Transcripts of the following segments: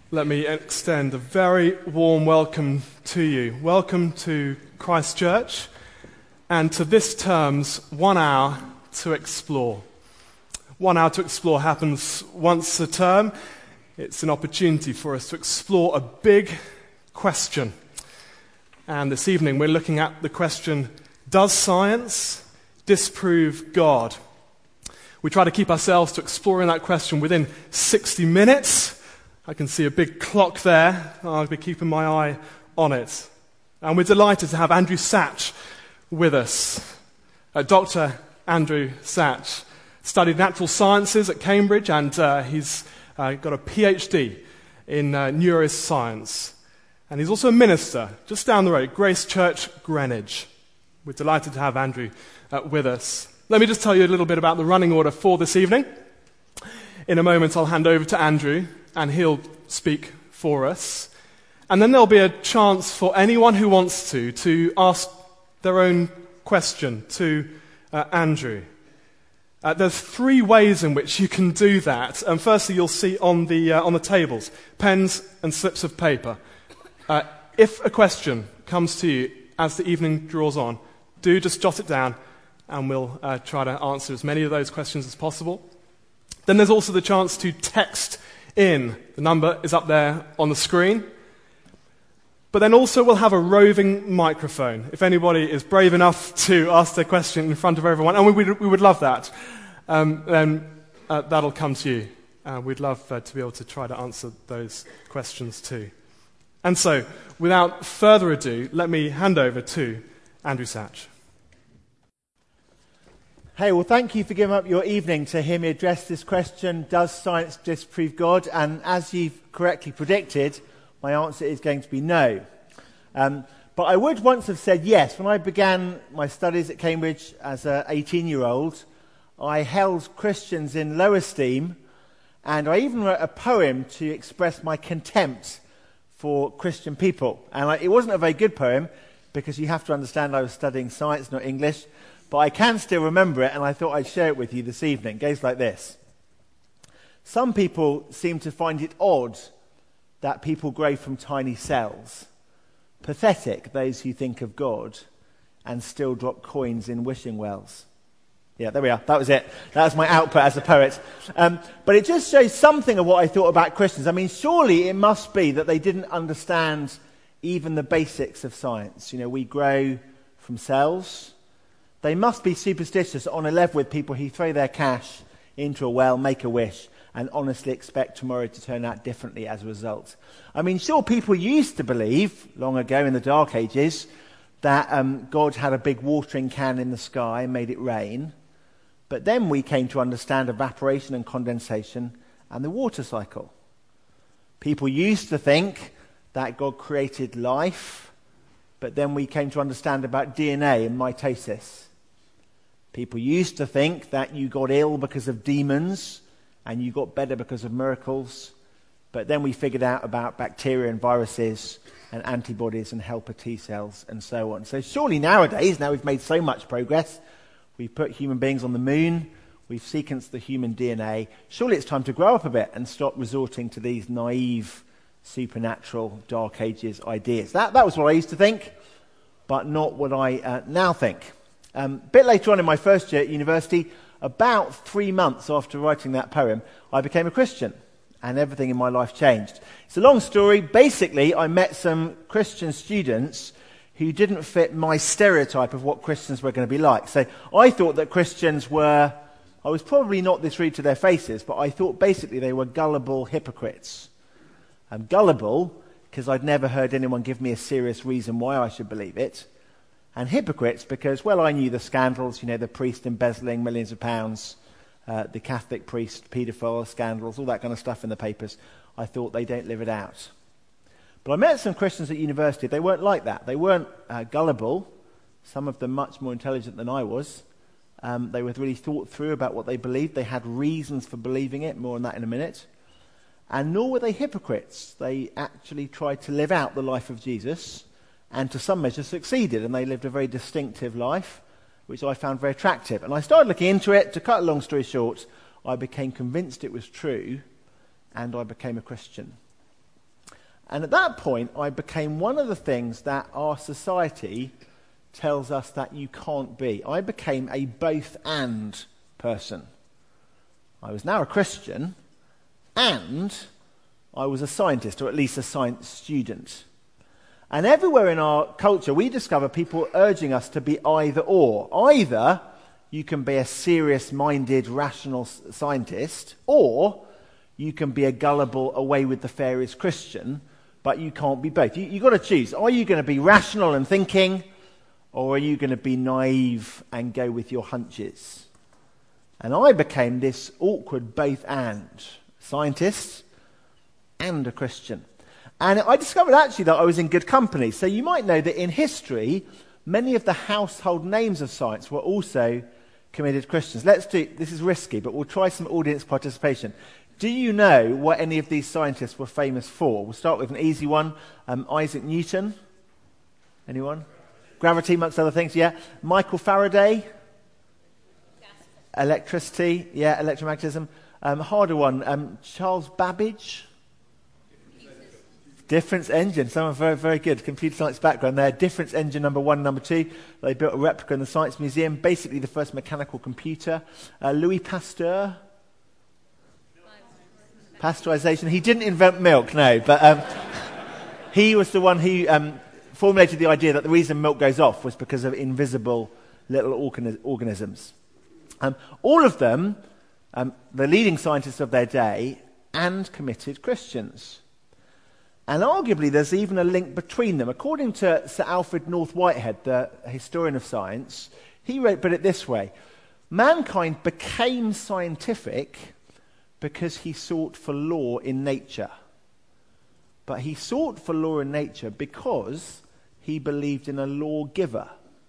Let me extend a very warm welcome to you. Welcome to Christ Church and to this term's 1 hour to explore. 1 hour to explore happens once a term. It's an opportunity for us to explore a big question. And this evening we're looking at the question, does science disprove God? We try to keep ourselves to exploring that question within 60 minutes. I can see a big clock there. I'll be keeping my eye on it. And we're delighted to have Andrew Sachs with us. Dr. Andrew Sachs studied natural sciences at Cambridge, and he's got a PhD in neuroscience. And he's also a minister just down the road, Grace Church, Greenwich. We're delighted to have Andrew with us. Let me just tell you a little bit about the running order for this evening. In a moment, I'll hand over to Andrew, and he'll speak for us. And then there'll be a chance for anyone who wants to ask their own question to Andrew. There's 3 ways in which you can do that. And firstly, you'll see on the tables, pens and slips of paper. If a question comes to you as the evening draws on, do just jot it down, and we'll try to answer as many of those questions as possible. Then there's also the chance to text in. The number is up there on the screen. But then also we'll have a roving microphone. If anybody is brave enough to ask their question in front of everyone, and we would love that, then that'll come to you. We'd love to be able to try to answer those questions too. And so, without further ado, let me hand over to Andrew Sachs. Hey, well, thank you for giving up your evening to hear me address this question, does science disprove God? And as you've correctly predicted, my answer is going to be no. But I would once have said yes. When I began my studies at Cambridge as an 18-year-old, I held Christians in low esteem, and I even wrote a poem to express my contempt for Christian people. And it wasn't a very good poem, because you have to understand I was studying science, not English. But I can still remember it, and I thought I'd share it with you this evening. It goes like this. Some people seem to find it odd that people grow from tiny cells. Pathetic, those who think of God and still drop coins in wishing wells. Yeah, there we are. That was it. That was my output as a poet. But it just shows something of what I thought about Christians. I mean, surely it must be that they didn't understand even the basics of science. You know, we grow from cells. They must be superstitious on a level with people who throw their cash into a well, make a wish, and honestly expect tomorrow to turn out differently as a result. I mean, sure, people used to believe, long ago in the Dark Ages, that God had a big watering can in the sky and made it rain. But then we came to understand evaporation and condensation and the water cycle. People used to think that God created life, but then we came to understand about DNA and mitosis. People used to think that you got ill because of demons and you got better because of miracles. But then we figured out about bacteria and viruses and antibodies and helper T cells and so on. So surely nowadays, now we've made so much progress, we've put human beings on the moon, we've sequenced the human DNA, surely it's time to grow up a bit and stop resorting to these naive, supernatural, Dark Ages ideas. That was what I used to think, but not what I now think. A bit later on in my first year at university, about 3 months after writing that poem, I became a Christian, and everything in my life changed. It's a long story. Basically, I met some Christian students who didn't fit my stereotype of what Christians were going to be like. So I thought that Christians were, I was probably not this rude to their faces, but I thought basically they were gullible hypocrites. Gullible, because I'd never heard anyone give me a serious reason why I should believe it. And hypocrites because, well, I knew the scandals, you know, the priest embezzling millions of pounds, the Catholic priest, paedophile scandals, all that kind of stuff in the papers. I thought they don't live it out. But I met some Christians at university. They weren't like that. They weren't gullible, some of them much more intelligent than I was. They were really thought through about what they believed. They had reasons for believing it, more on that in a minute. And nor were they hypocrites. They actually tried to live out the life of Jesus, and to some measure succeeded, and they lived a very distinctive life, which I found very attractive. And I started looking into it. To cut a long story short, I became convinced it was true, and I became a Christian. And at that point, I became one of the things that our society tells us that you can't be. I became a both-and person. I was now a Christian, and I was a scientist, or at least a science student. And everywhere in our culture, we discover people urging us to be either or. Either you can be a serious-minded, rational scientist, or you can be a gullible, away-with-the-fairies Christian, but you can't be both. You've got to choose. Are you going to be rational and thinking, or are you going to be naive and go with your hunches? And I became this awkward both-and, scientist and a Christian. And I discovered actually that I was in good company. So you might know that in history, many of the household names of science were also committed Christians. This is risky, but we'll try some audience participation. Do you know what any of these scientists were famous for? We'll start with an easy one. Isaac Newton. Anyone? Gravity, amongst other things, yeah. Michael Faraday. Electricity, yeah, electromagnetism. Harder one, Charles Babbage. Difference engine. Someone very, very good. Computer science background there. Difference engine number 1, number 2. They built a replica in the Science Museum. Basically the first mechanical computer. Louis Pasteur. Pasteurization. He didn't invent milk, no, but he was the one who formulated the idea that the reason milk goes off was because of invisible little organisms. All of them, the leading scientists of their day, and committed Christians. And arguably there's even a link between them. According to Sir Alfred North Whitehead, the historian of science, he put it this way: mankind became scientific because he sought for law in nature. But he sought for law in nature because he believed in a lawgiver.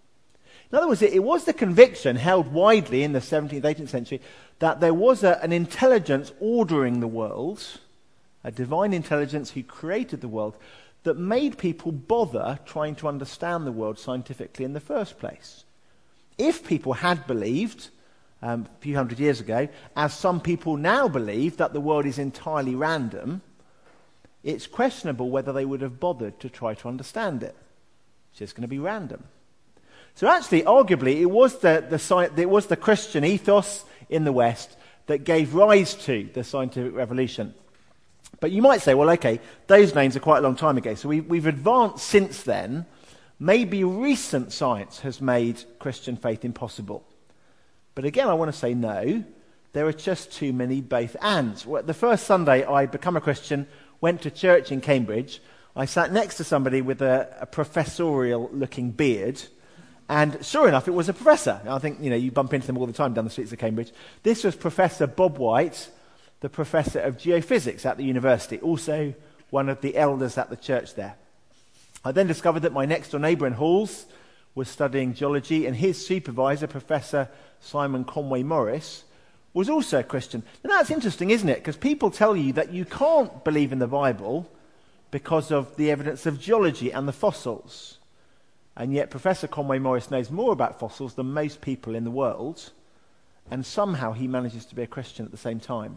In other words, it was the conviction held widely in the 17th, 18th century that there was an intelligence ordering the world, a divine intelligence who created the world, that made people bother trying to understand the world scientifically in the first place. If people had believed, a few hundred years ago, as some people now believe, that the world is entirely random, it's questionable whether they would have bothered to try to understand it. It's just going to be random. So actually, arguably, it was the Christian ethos in the West that gave rise to the scientific revolution. But you might say, well, okay, those names are quite a long time ago. So we've advanced since then. Maybe recent science has made Christian faith impossible. But again, I want to say no. There are just too many both-ands. Well, the first Sunday I become a Christian, went to church in Cambridge. I sat next to somebody with a professorial-looking beard. And sure enough, it was a professor. I think, you bump into them all the time down the streets of Cambridge. This was Professor Bob White, the professor of geophysics at the university, also one of the elders at the church there. I then discovered that my next-door neighbour in Halls was studying geology, and his supervisor, Professor Simon Conway Morris, was also a Christian. And that's interesting, isn't it? Because people tell you that you can't believe in the Bible because of the evidence of geology and the fossils. And yet Professor Conway Morris knows more about fossils than most people in the world, and somehow he manages to be a Christian at the same time.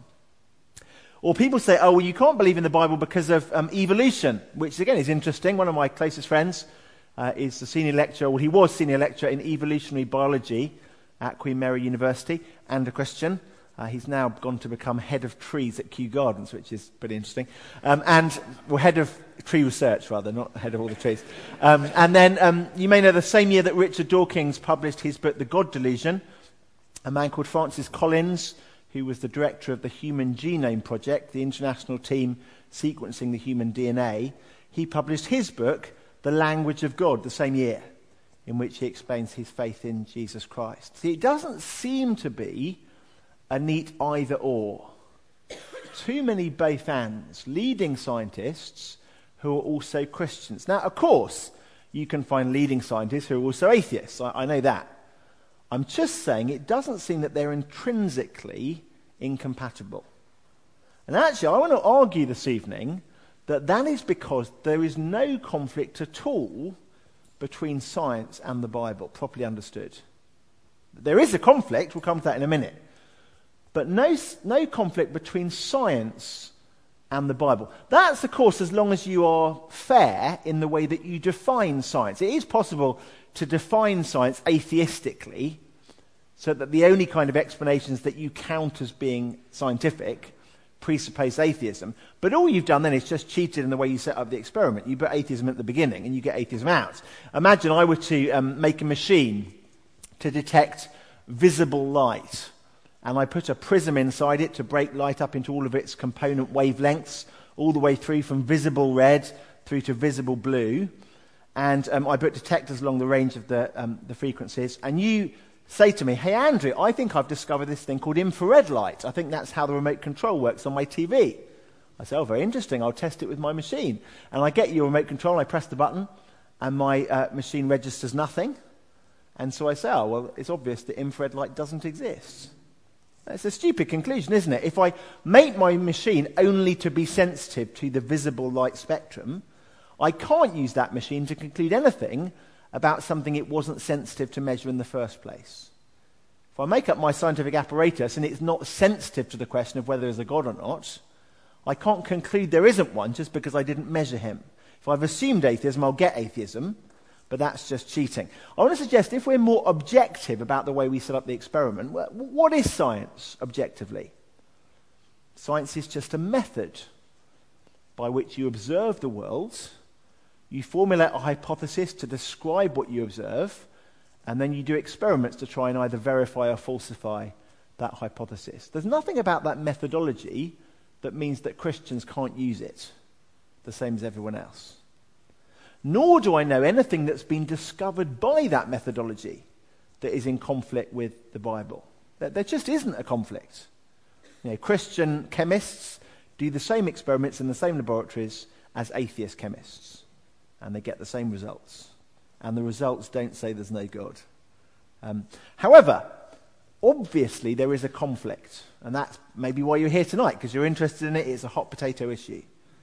Or people say, oh, well, you can't believe in the Bible because of evolution, which again is interesting. One of my closest friends is the senior lecturer, well, he was senior lecturer in evolutionary biology at Queen Mary University, and a Christian. He's now gone to become head of trees at Kew Gardens, which is pretty interesting. Head of tree research, rather, not head of all the trees. And then you may know the same year that Richard Dawkins published his book, The God Delusion, a man called Francis Collins, who was the director of the Human Genome Project, the international team sequencing the human DNA, he published his book, The Language of God, the same year, in which he explains his faith in Jesus Christ. See, it doesn't seem to be a neat either-or. Too many both-ands, leading scientists who are also Christians. Now, of course, you can find leading scientists who are also atheists. I know that. I'm just saying it doesn't seem that they're intrinsically incompatible. And actually, I want to argue this evening that is because there is no conflict at all between science and the Bible, properly understood. There is a conflict, we'll come to that in a minute. But no conflict between science and the Bible. That's, of course, as long as you are fair in the way that you define science. It is possible to define science atheistically, so that the only kind of explanations that you count as being scientific presuppose atheism. But all you've done then is just cheated in the way you set up the experiment. You put atheism at the beginning and you get atheism out. Imagine I were to make a machine to detect visible light, and I put a prism inside it to break light up into all of its component wavelengths, all the way through from visible red through to visible blue, and I put detectors along the range of the frequencies, and you say to me, "Hey Andrew, I think I've discovered this thing called infrared light. I think that's how the remote control works on my TV." I say, "Oh, very interesting. I'll test it with my machine." And I get your remote control, and I press the button, and my machine registers nothing. And so I say, "Oh, well, it's obvious that infrared light doesn't exist." It's a stupid conclusion, isn't it? If I make my machine only to be sensitive to the visible light spectrum, I can't use that machine to conclude anything about something it wasn't sensitive to measure in the first place. If I make up my scientific apparatus and it's not sensitive to the question of whether there's a God or not, I can't conclude there isn't one just because I didn't measure him. If I've assumed atheism, I'll get atheism, but that's just cheating. I want to suggest if we're more objective about the way we set up the experiment, what is science objectively? Science is just a method by which you observe the world. You formulate a hypothesis to describe what you observe, and then you do experiments to try and either verify or falsify that hypothesis. There's nothing about that methodology that means that Christians can't use it, the same as everyone else. Nor do I know anything that's been discovered by that methodology that is in conflict with the Bible. There just isn't a conflict. Christian chemists do the same experiments in the same laboratories as atheist chemists, and they get the same results. And the results don't say there's no God. However, obviously there is a conflict, and that's maybe why you're here tonight, because you're interested in it. It's a hot potato issue.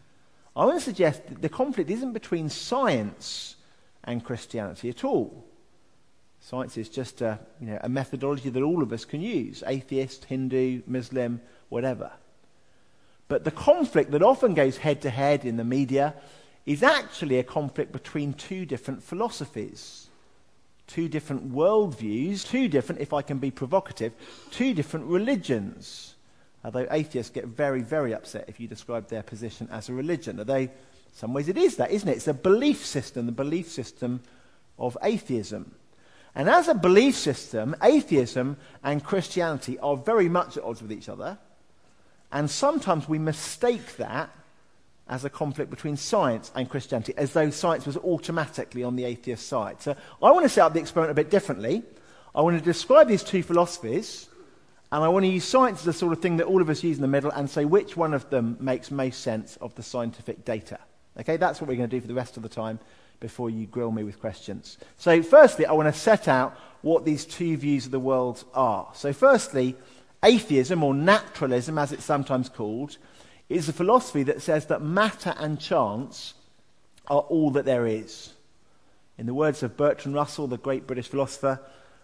I want to suggest that the conflict isn't between science and Christianity at all. Science is just a methodology that all of us can use, atheist, Hindu, Muslim, whatever. But the conflict that often goes head-to-head in the media is actually a conflict between two different philosophies, two different worldviews, two different, if I can be provocative, two different religions. Although atheists get very, very upset if you describe their position as a religion. Although, in some ways it is that, isn't it? It's a belief system, the belief system of atheism. And as a belief system, atheism and Christianity are very much at odds with each other. And sometimes we mistake that as a conflict between science and Christianity, as though science was automatically on the atheist side. So I want to set up the experiment a bit differently. I want to describe these two philosophies, and I want to use science as the sort of thing that all of us use in the middle and say which one of them makes most sense of the scientific data. Okay, that's what we're going to do for the rest of the time before you grill me with questions. So firstly, I want to set out what these two views of the world are. So firstly, atheism, or naturalism as it's sometimes called, is a philosophy that says that matter and chance are all that there is. In the words of Bertrand Russell, the great British philosopher,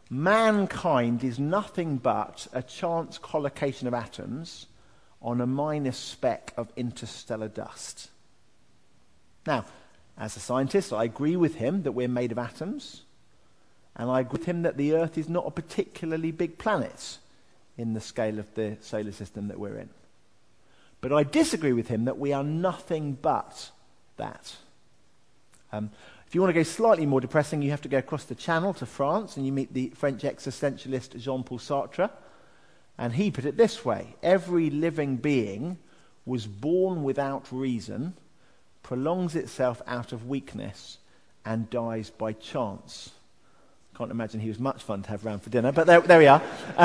mankind is nothing but a chance collocation of atoms on a minor speck of interstellar dust. Now, as a scientist, I agree with him that we're made of atoms, and I agree with him that the Earth is not a particularly big planet in the scale of the solar system that we're in. But I disagree with him that we are nothing but that. If you want to go slightly more depressing, you have to go across the Channel to France, and you meet the French existentialist Jean-Paul Sartre. And he put it this way: every living being was born without reason, prolongs itself out of weakness, and dies by chance. Can't imagine he was much fun to have round for dinner, but there we are.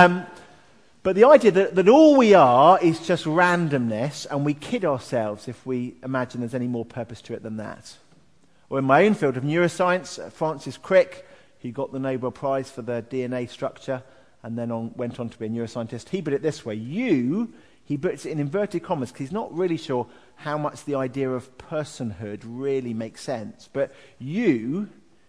But the idea that all we are is just randomness, and we kid ourselves if we imagine there's any more purpose to it than that. Or in my own field of neuroscience, Francis Crick, who got the Nobel Prize for the DNA structure and then went on to be a neuroscientist, he put it this way: he puts it in inverted commas because he's not really sure how much the idea of personhood really makes sense. But your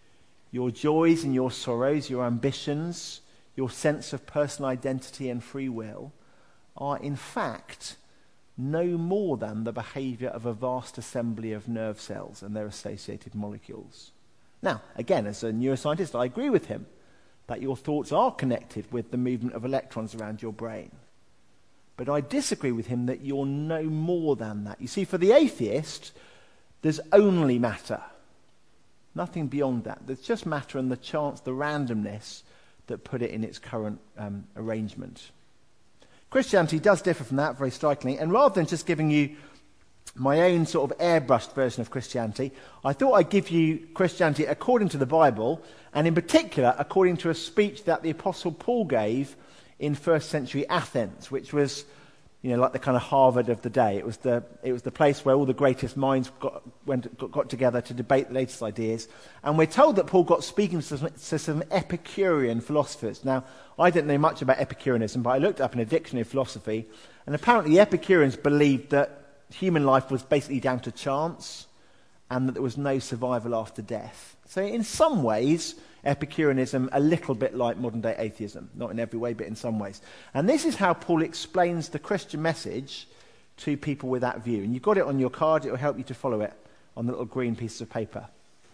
joys and your sorrows, your ambitions, your sense of personal identity and free will are in fact no more than the behaviour of a vast assembly of nerve cells and their associated molecules. Now, again, as a neuroscientist, I agree with him that your thoughts are connected with the movement of electrons around your brain. But I disagree with him that you're no more than that. You see, for the atheist, there's only matter. Nothing beyond that. There's just matter and the chance, the randomness that put it in its current arrangement. Christianity does differ from that, very strikingly. And rather than just giving you my own sort of airbrushed version of Christianity, I thought I'd give you Christianity according to the Bible, and in particular, according to a speech that the Apostle Paul gave in first century Athens, which was, like the kind of Harvard of the day. It was the place where all the greatest minds got together to debate the latest ideas. And we're told that Paul got speaking to some Epicurean philosophers. Now, I didn't know much about Epicureanism, but I looked up in a dictionary of philosophy, and apparently the Epicureans believed that human life was basically down to chance, and that there was no survival after death. So in some ways, Epicureanism a little bit like modern-day atheism. Not in every way, but in some ways. And this is how Paul explains the Christian message to people with that view. And you've got it on your card. It will help you to follow it on the little green pieces of paper.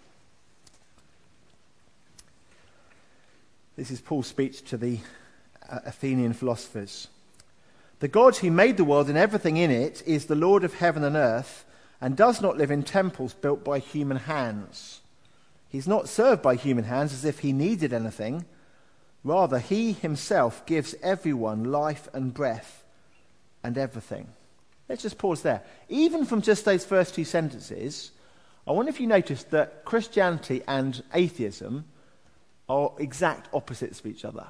This is Paul's speech to the Athenian philosophers. The God who made the world and everything in it is the Lord of heaven and earth, and does not live in temples built by human hands. He's not served by human hands as if he needed anything. Rather, he himself gives everyone life and breath and everything. Let's just pause there. Even from just those first two sentences, I wonder if you noticed that Christianity and atheism are exact opposites of each other.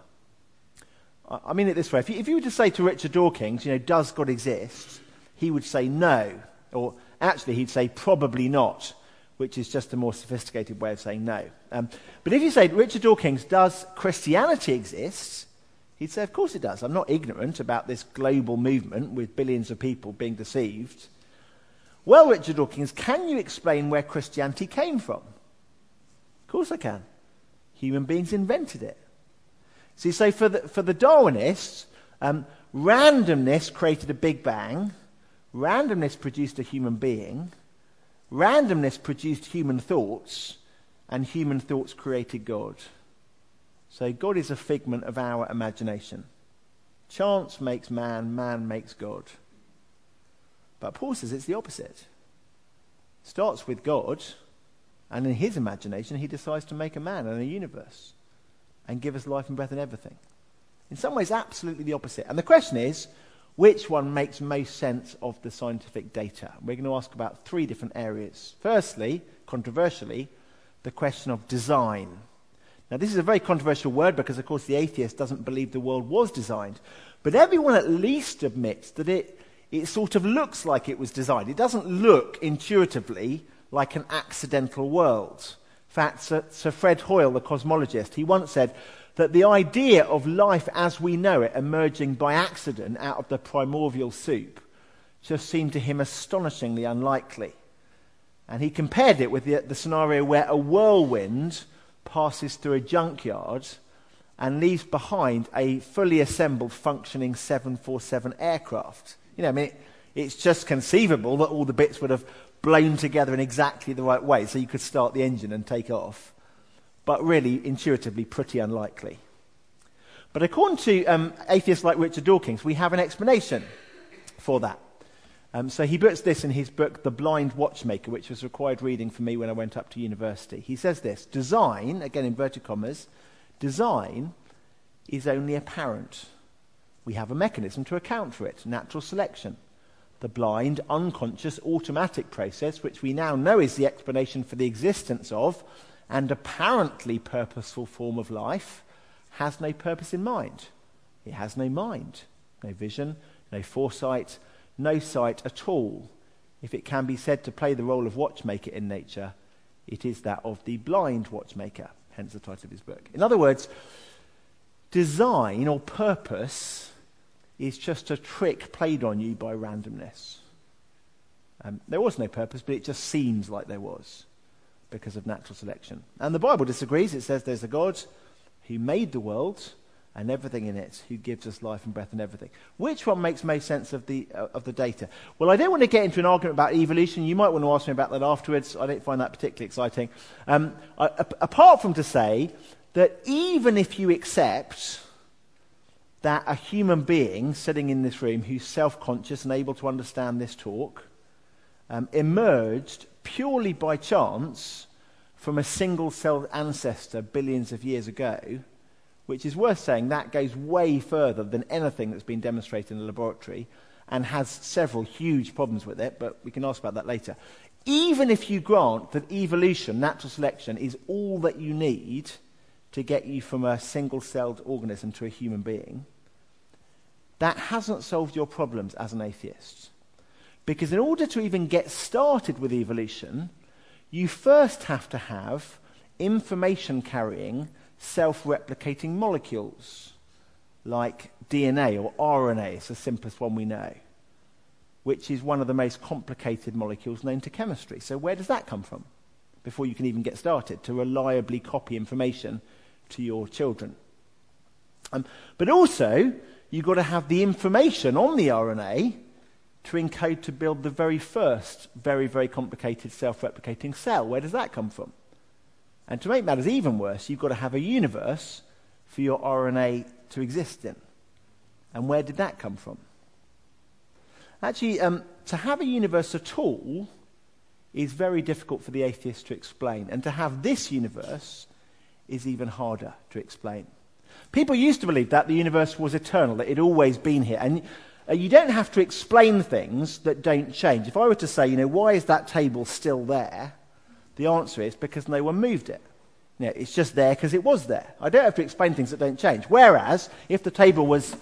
I mean it this way. If you were to say to Richard Dawkins, does God exist? He would say no. Or actually, he'd say probably not, which is just a more sophisticated way of saying no. But if you say, Richard Dawkins, does Christianity exist? He'd say, of course it does. I'm not ignorant about this global movement with billions of people being deceived. Well, Richard Dawkins, can you explain where Christianity came from? Of course I can. Human beings invented it. See, so for the Darwinists, randomness created a Big Bang, randomness produced a human being, randomness produced human thoughts, and human thoughts created God. So God is a figment of our imagination. Chance makes man, man makes God. But Paul says it's the opposite. It starts with God, and in his imagination he decides to make a man and a universe and give us life and breath and everything. In some ways, absolutely the opposite. And the question is, which one makes most sense of the scientific data? We're going to ask about three different areas. Firstly, controversially, the question of design. Now, this is a very controversial word because, of course, the atheist doesn't believe the world was designed. But everyone at least admits that it sort of looks like it was designed. It doesn't look intuitively like an accidental world. In fact, Sir Fred Hoyle, the cosmologist, he once said that the idea of life as we know it emerging by accident out of the primordial soup just seemed to him astonishingly unlikely. And he compared it with the scenario where a whirlwind passes through a junkyard and leaves behind a fully assembled, functioning 747 aircraft. It's just conceivable that all the bits would have blown together in exactly the right way so you could start the engine and take off. But really, intuitively, pretty unlikely. But according to atheists like Richard Dawkins, we have an explanation for that. So he puts this in his book, The Blind Watchmaker, which was required reading for me when I went up to university. He says this: design, again inverted commas, design is only apparent. We have a mechanism to account for it, natural selection. The blind, unconscious, automatic process, which we now know is the explanation for the existence of and apparently purposeful form of life, has no purpose in mind. It has no mind, no vision, no foresight, no sight at all. If it can be said to play the role of watchmaker in nature, it is that of the blind watchmaker, hence the title of his book. In other words, design or purpose is just a trick played on you by randomness. There was no purpose, but it just seems like there was because of natural selection. And the Bible disagrees. It says there's a God who made the world and everything in it, who gives us life and breath and everything. Which one makes most sense of the data? Well, I don't want to get into an argument about evolution. You might want to ask me about that afterwards. I don't find that particularly exciting. Apart from to say that even if you accept that a human being sitting in this room who's self-conscious and able to understand this talk emerged purely by chance from a single-celled ancestor billions of years ago, which is worth saying that goes way further than anything that's been demonstrated in a laboratory and has several huge problems with it, but we can ask about that later. Even if you grant that evolution, natural selection, is all that you need to get you from a single-celled organism to a human being, that hasn't solved your problems as an atheist. Because in order to even get started with evolution, you first have to have information-carrying, self-replicating molecules, like DNA or RNA, it's the simplest one we know, which is one of the most complicated molecules known to chemistry. So where does that come from before you can even get started to reliably copy information to your children? But also, you've got to have the information on the RNA to encode to build the very first, very, very complicated self-replicating cell. Where does that come from? And to make matters even worse, you've got to have a universe for your RNA to exist in. And where did that come from? Actually, to have a universe at all is very difficult for the atheist to explain. And to have this universe is even harder to explain. People used to believe that the universe was eternal, that it'd always been here. And you don't have to explain things that don't change. If I were to say, why is that table still there? The answer is because no one moved it. It's just there because it was there. I don't have to explain things that don't change. Whereas, if the table was,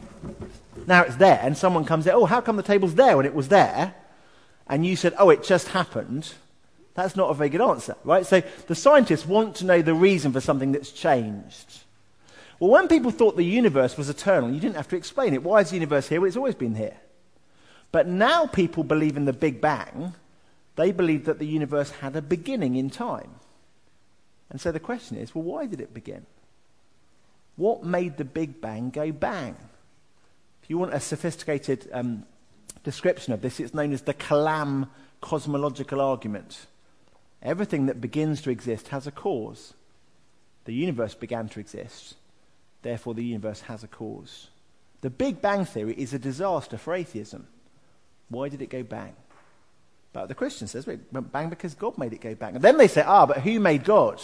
now it's there, and someone comes in, how come the table's there when it was there? And you said, it just happened. That's not a very good answer, right? So the scientists want to know the reason for something that's changed. Well, when people thought the universe was eternal, you didn't have to explain it. Why is the universe here? Well, it's always been here. But now people believe in the Big Bang. They believe that the universe had a beginning in time. And so the question is, why did it begin? What made the Big Bang go bang? If you want a sophisticated description of this, it's known as the Kalam cosmological argument. Everything that begins to exist has a cause. The universe began to exist. Therefore, the universe has a cause. The Big Bang theory is a disaster for atheism. Why did it go bang? But the Christian says, it went bang because God made it go bang. And then they say, but who made God?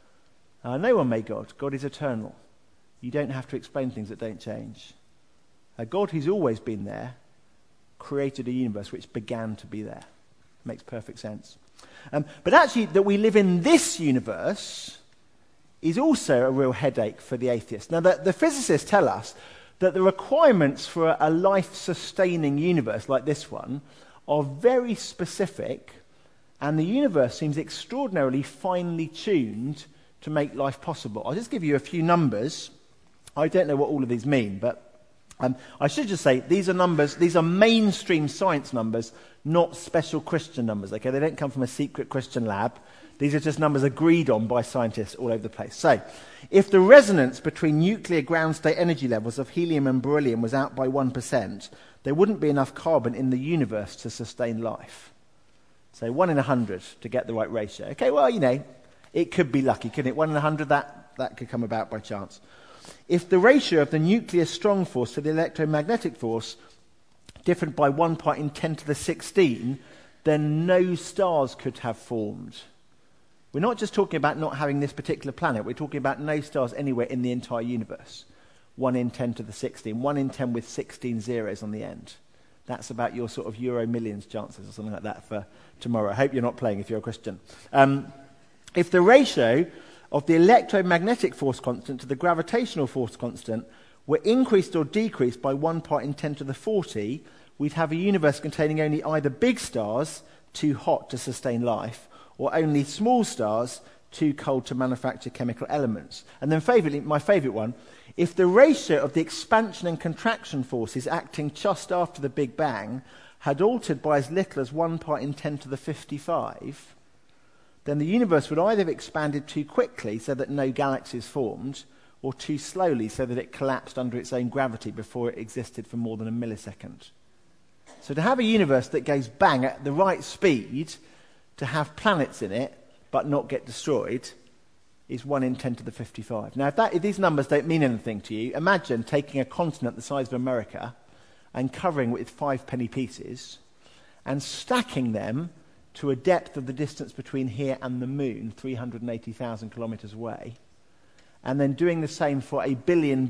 No one made God. God is eternal. You don't have to explain things that don't change. A God who's always been there created a universe which began to be there. Makes perfect sense. But actually, that we live in this universe is also a real headache for the atheist. Now, the physicists tell us that the requirements for a life-sustaining universe like this one are very specific, and the universe seems extraordinarily finely tuned to make life possible. I'll just give you a few numbers. I don't know what all of these mean, but I should just say these are numbers, these are mainstream science numbers, not special Christian numbers, okay? They don't come from a secret Christian lab. These are just numbers agreed on by scientists all over the place. So, if the resonance between nuclear ground state energy levels of helium and beryllium was out by 1%, there wouldn't be enough carbon in the universe to sustain life. So 1 in 100 to get the right ratio. Okay, well, it could be lucky, couldn't it? 1 in 100, that could come about by chance. If the ratio of the nuclear strong force to the electromagnetic force differed by 1 part in 10 to the 16, then no stars could have formed. We're not just talking about not having this particular planet. We're talking about no stars anywhere in the entire universe. 1 in 10 to the 16. 1 in 10 with 16 zeros on the end. That's about your sort of Euro Millions chances or something like that for tomorrow. I hope you're not playing if you're a Christian. If the ratio of the electromagnetic force constant to the gravitational force constant were increased or decreased by 1 part in 10 to the 40, we'd have a universe containing only either big stars, too hot to sustain life, or only small stars, too cold to manufacture chemical elements. And then my favourite one, if the ratio of the expansion and contraction forces acting just after the Big Bang had altered by as little as 1 part in 10 to the 55, then the universe would either have expanded too quickly so that no galaxies formed, or too slowly so that it collapsed under its own gravity before it existed for more than a millisecond. So to have a universe that goes bang at the right speed, to have planets in it but not get destroyed, is 1 in 10 to the 55. Now, if these numbers don't mean anything to you, imagine taking a continent the size of America and covering it with 5 penny pieces and stacking them to a depth of the distance between here and the moon, 380,000 kilometers away, and then doing the same for a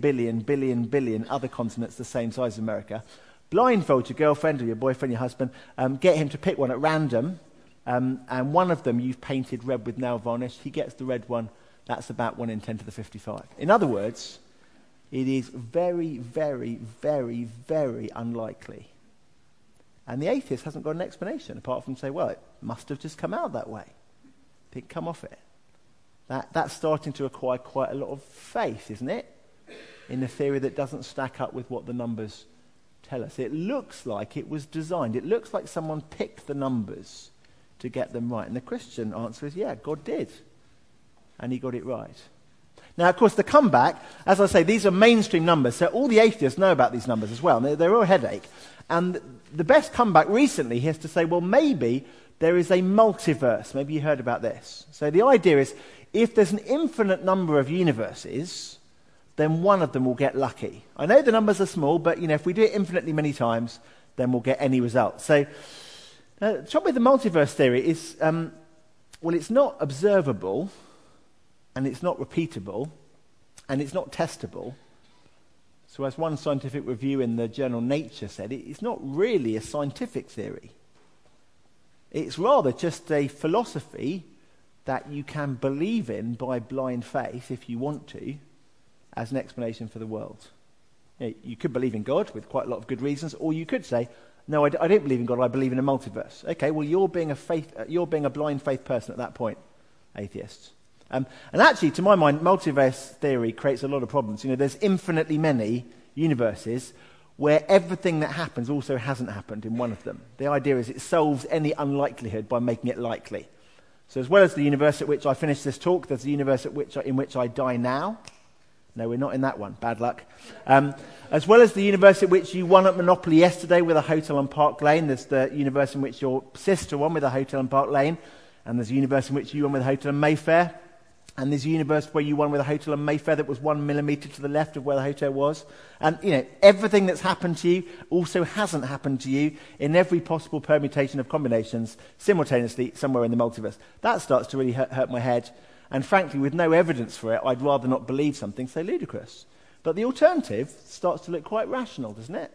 billion other continents the same size as America. Blindfold your girlfriend or your boyfriend, your husband, get him to pick one at random, and one of them you've painted red with nail varnish. He gets the red one. That's about 1 in 10 to the 55. In other words, it is very, very, very, very unlikely. And the atheist hasn't got an explanation apart from say, well, it must have just come out that way. It didn't come off it. That's starting to require quite a lot of faith, isn't it? In a theory that doesn't stack up with what the numbers tell us. It looks like it was designed. It looks like someone picked the numbers to get them right. And the Christian answer is, yeah, God did. And he got it right. Now, of course, the comeback, as I say, these are mainstream numbers, so all the atheists know about these numbers as well, and they're all a headache. And the best comeback recently is to say, well, maybe there is a multiverse. Maybe you heard about this. So the idea is, if there's an infinite number of universes, then one of them will get lucky. I know the numbers are small, but if we do it infinitely many times, then we'll get any result. So the trouble with the multiverse theory is, well, it's not observable, and it's not repeatable, and it's not testable. So as one scientific review in the journal Nature said, it's not really a scientific theory. It's rather just a philosophy that you can believe in by blind faith, if you want to, as an explanation for the world. You could believe in God with quite a lot of good reasons, or you could say, no, I don't believe in God, I believe in a multiverse. Okay, well, you're being a blind faith person at that point, atheists. And actually, to my mind, multiverse theory creates a lot of problems. There's infinitely many universes where everything that happens also hasn't happened in one of them. The idea is it solves any unlikelihood by making it likely. So as well as the universe at which I finish this talk, there's the universe in which I die now. No, we're not in that one. Bad luck. As well as the universe in which you won at Monopoly yesterday with a hotel on Park Lane, there's the universe in which your sister won with a hotel on Park Lane, and there's a universe in which you won with a hotel on Mayfair. And there's a universe where you won with a hotel in Mayfair that was 1 millimetre to the left of where the hotel was. And, everything that's happened to you also hasn't happened to you in every possible permutation of combinations simultaneously somewhere in the multiverse. That starts to really hurt my head. And frankly, with no evidence for it, I'd rather not believe something so ludicrous. But the alternative starts to look quite rational, doesn't it?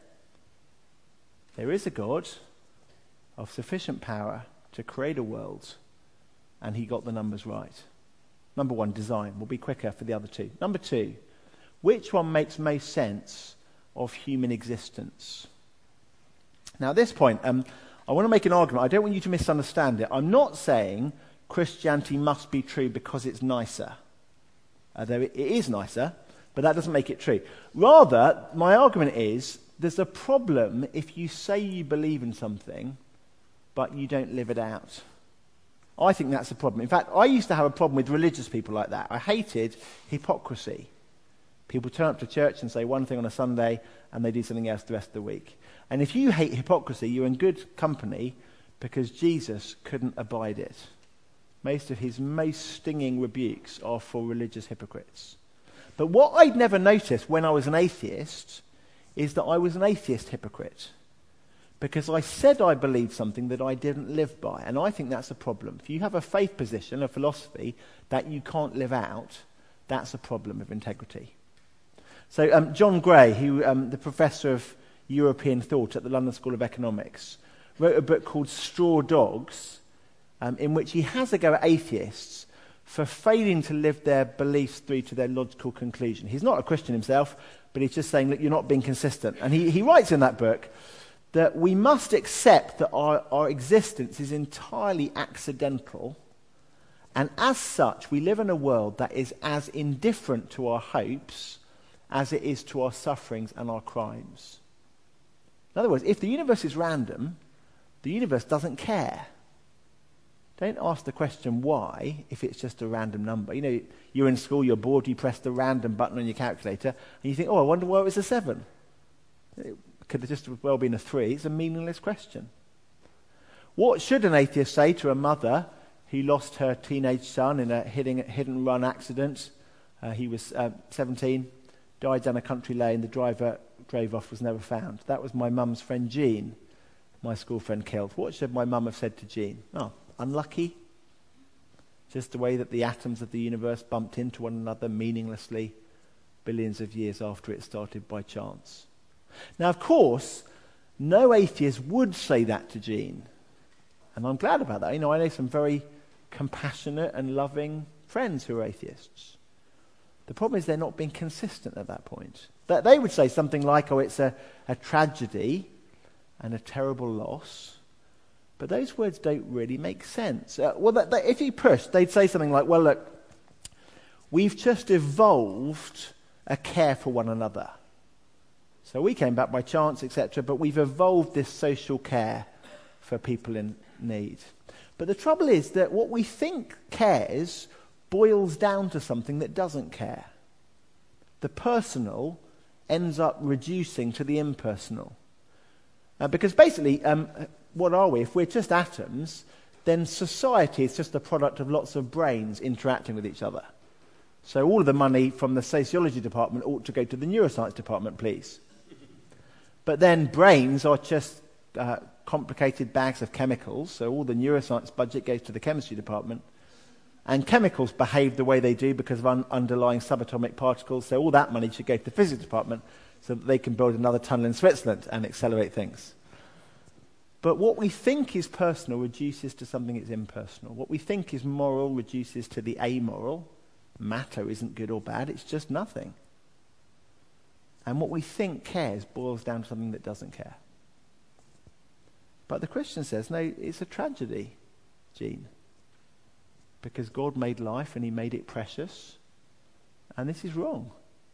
There is a God of sufficient power to create a world, and he got the numbers right. Number 1, design. We'll be quicker for the other two. Number 2, which one makes most sense of human existence? Now, at this point, I want to make an argument. I don't want you to misunderstand it. I'm not saying Christianity must be true because it's nicer. Although it is nicer, but that doesn't make it true. Rather, my argument is there's a problem if you say you believe in something, but you don't live it out. I think that's a problem. In fact, I used to have a problem with religious people like that. I hated hypocrisy. People turn up to church and say one thing on a Sunday and they do something else the rest of the week. And if you hate hypocrisy, you're in good company because Jesus couldn't abide it. Most of his most stinging rebukes are for religious hypocrites. But what I'd never noticed when I was an atheist is that I was an atheist hypocrite. Because I said I believed something that I didn't live by. And I think that's a problem. If you have a faith position, a philosophy, that you can't live out, that's a problem of integrity. So John Gray, the professor of European thought at the London School of Economics, wrote a book called Straw Dogs, in which he has a go at atheists for failing to live their beliefs through to their logical conclusion. He's not a Christian himself, but he's just saying, look, you're not being consistent. And he writes in that book that we must accept that our existence is entirely accidental, and as such, we live in a world that is as indifferent to our hopes as it is to our sufferings and our crimes. In other words, if the universe is random, the universe doesn't care. Don't ask the question why if it's just a random number. You know, you're in school, you're bored, you press the random button on your calculator, and you think, oh, I wonder why it was a 7. It could have just well been a 3. It's a meaningless question. What should an atheist say to a mother who lost her teenage son in a hit-and-run accident? He was 17, died down a country lane, the driver drove off, was never found. That was my mum's friend Jean, my school friend killed. What should my mum have said to Jean? Oh, unlucky. Just the way that the atoms of the universe bumped into one another meaninglessly billions of years after it started by chance. Now, of course, no atheist would say that to Jean. And I'm glad about that. You know, I know some very compassionate and loving friends who are atheists. The problem is they're not being consistent at that point. That they would say something like, oh, it's a tragedy and a terrible loss. But those words don't really make sense. If you push, they'd say something like, well, look, we've just evolved a care for one another. So we came back by chance, etc., but we've evolved this social care for people in need. But the trouble is that what we think cares boils down to something that doesn't care. The personal ends up reducing to the impersonal. Because basically, what are we? If we're just atoms, then society is just a product of lots of brains interacting with each other. So all of the money from the sociology department ought to go to the neuroscience department, please. But then brains are just complicated bags of chemicals, so all the neuroscience budget goes to the chemistry department. And chemicals behave the way they do because of underlying subatomic particles, so all that money should go to the physics department so that they can build another tunnel in Switzerland and accelerate things. But what we think is personal reduces to something that's impersonal. What we think is moral reduces to the amoral. Matter isn't good or bad, it's just nothing. And what we think cares boils down to something that doesn't care. But the Christian says, no, it's a tragedy, Jean. Because God made life and he made it precious. And this is wrong.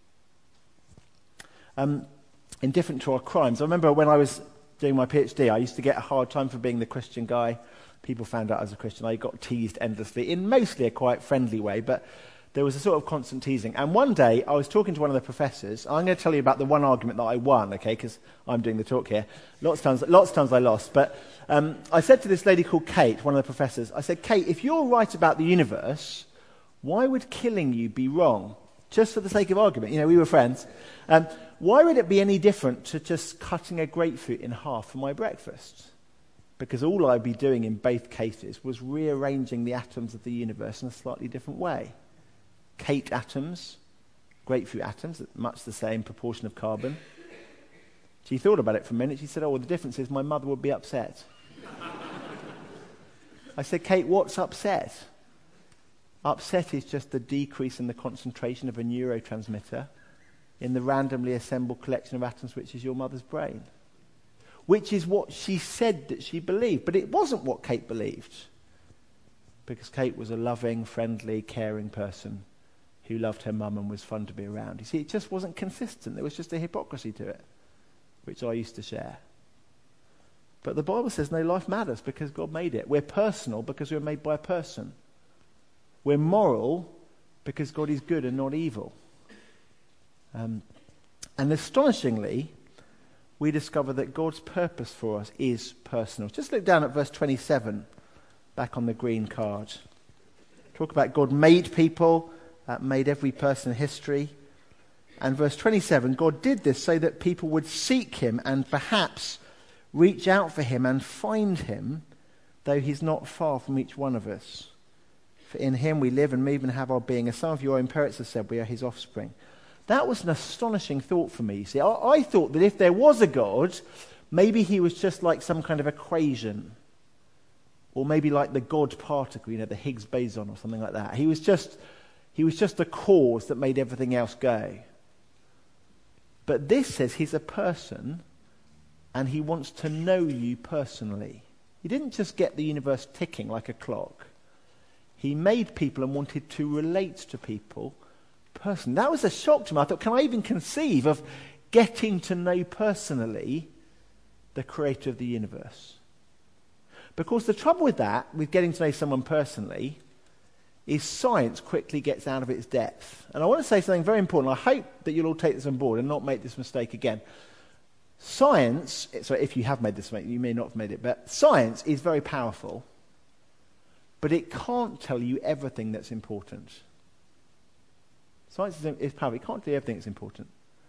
Indifferent to our crimes. I remember when I was doing my PhD, I used to get a hard time for being the Christian guy. People found out I was a Christian. I got teased endlessly in mostly a quite friendly way, but there was a sort of constant teasing. And one day, I was talking to one of the professors. I'm going to tell you about the one argument that I won, okay, because I'm doing the talk here. Lots of times I lost. But I said to this lady called Kate, one of the professors, I said, Kate, if you're right about the universe, why would killing you be wrong? Just for the sake of argument. You know, we were friends. Why would it be any different to just cutting a grapefruit in half for my breakfast? Because all I'd be doing in both cases was rearranging the atoms of the universe in a slightly different way. Kate atoms, grapefruit atoms, much the same proportion of carbon. She thought about it for a minute. She said, oh, well, the difference is my mother would be upset. I said, Kate, what's upset? Upset is just the decrease in the concentration of a neurotransmitter in the randomly assembled collection of atoms, which is your mother's brain. Which is what she said that she believed. But it wasn't what Kate believed. Because Kate was a loving, friendly, caring person who loved her mum and was fun to be around. You see, it just wasn't consistent. There was just a hypocrisy to it, which I used to share. But the Bible says, no, life matters because God made it. We're personal because we were made by a person. We're moral because God is good and not evil. And astonishingly, we discover that God's purpose for us is personal. Just look down at verse 27, back on the green card. Talk about God made people, made every person in history. And verse 27, God did this so that people would seek him and perhaps reach out for him and find him, though he's not far from each one of us. For in him we live and move and have our being. As some of your own poets have said, we are his offspring. That was an astonishing thought for me. You see, I thought that if there was a God, maybe he was just like some kind of equation. Or maybe like the God particle, you know, the Higgs boson or something like that. He was just the cause that made everything else go. But this says he's a person and he wants to know you personally. He didn't just get the universe ticking like a clock. He made people and wanted to relate to people personally. That was a shock to me. I thought, can I even conceive of getting to know personally the creator of the universe? Because the trouble with that, with getting to know someone personally, is science quickly gets out of its depth. And I want to say something very important. I hope that you'll all take this on board and not make this mistake again. Science, so if you have made this mistake, you may not have made it, but science is very powerful, but it can't tell you everything that's important. Science is powerful. It can't tell you everything that's important.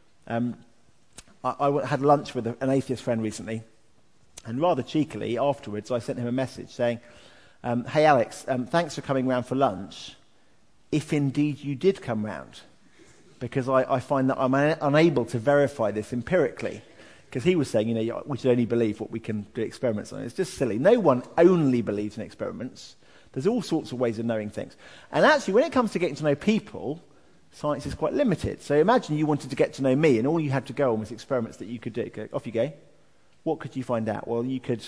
I had lunch with an atheist friend recently, and rather cheekily afterwards I sent him a message saying, hey Alex, thanks for coming round for lunch, if indeed you did come round, because I find that I'm unable to verify this empirically. Because he was saying, we should only believe what we can do experiments on. It's just silly. No one only believes in experiments. There's all sorts of ways of knowing things. And actually, when it comes to getting to know people, science is quite limited. So imagine you wanted to get to know me, and all you had to go on was experiments that you could do. Off you go. What could you find out? Well, you could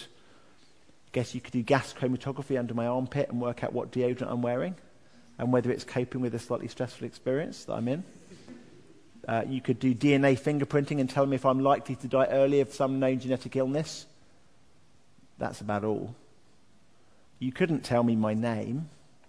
do gas chromatography under my armpit and work out what deodorant I'm wearing and whether it's coping with a slightly stressful experience that I'm in. You could do DNA fingerprinting and tell me if I'm likely to die early of some known genetic illness. That's about all. You couldn't tell me my name.